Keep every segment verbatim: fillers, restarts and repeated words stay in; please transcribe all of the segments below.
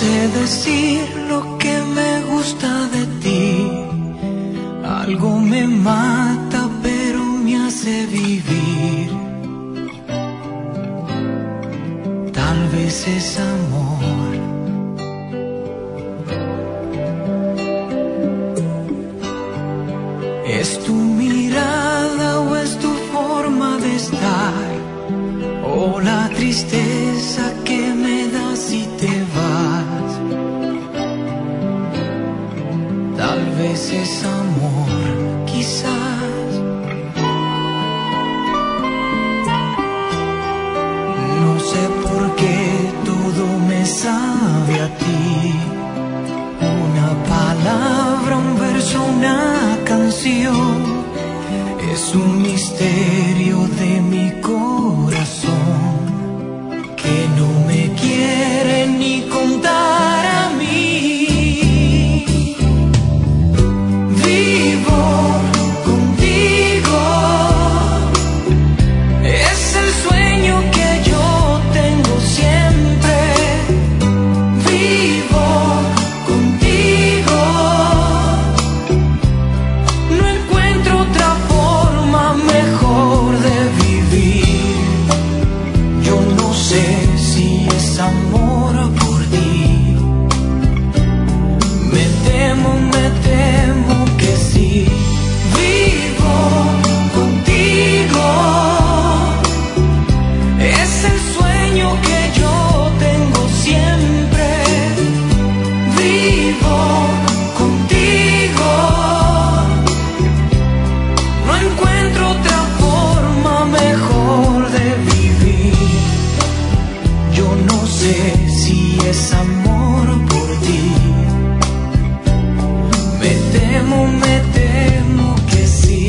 sé decir lo que me gusta de ti. Algo me mata pero me hace vivir. Tal vez es amor. ¿Es tu mirada o es tu forma de estar? ¿O la tristeza que me das si te vas? Tal vez es amor, quizás. No sé por qué todo me sabe a ti. Una palabra, un verso, una canción. Es un misterio de mi corazón que no me quiere ni contar a mí. Vivo contigo, es el sueño que yo tengo siempre. Vivo contigo, no encuentro otra forma mejor de vivir. Yo no sé si es amor por ti. Me temo, me temo que sí. Vivo contigo, es el sueño que yo tengo siempre. Vivo contigo, no encuentro otra forma mejor de vivir. Yo no sé si es amor por ti. Me temo, me temo que sí.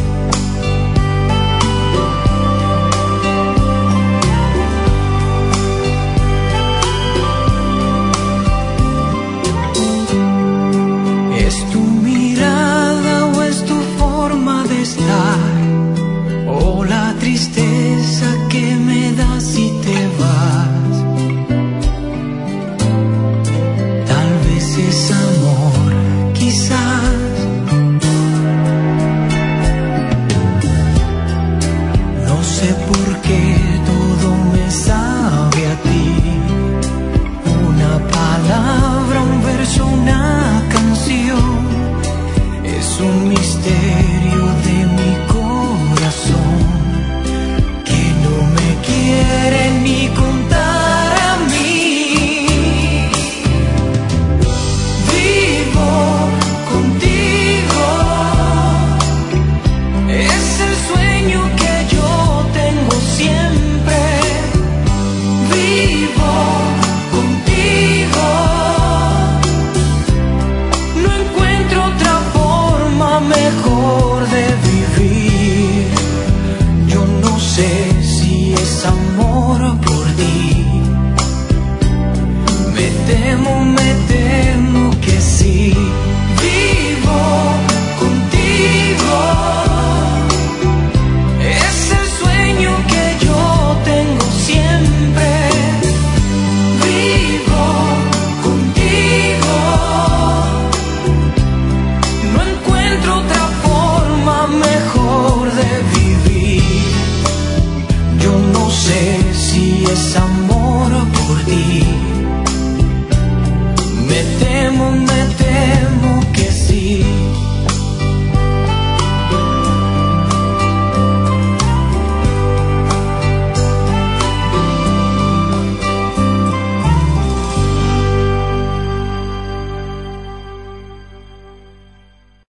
¿Es tu mirada o es tu forma de estar? ¿O la tristeza que me das si te vas? Tal vez es amor, quizás. No sé por qué todo me sabe a ti. Una palabra, un verso, una canción. Es un misterio de mi corazón que no me quiere ni contar a mí. Vivo contigo, es el sueño que yo tengo siempre. Vivo contigo, no encuentro otra forma mejor de vivir. Yo no sé si es amor por ti. Me temo, me temo que sí. Vivo contigo, es el sueño que yo tengo siempre. Vivo contigo, no encuentro otra forma mejor de vivir. Yo no sé si es amor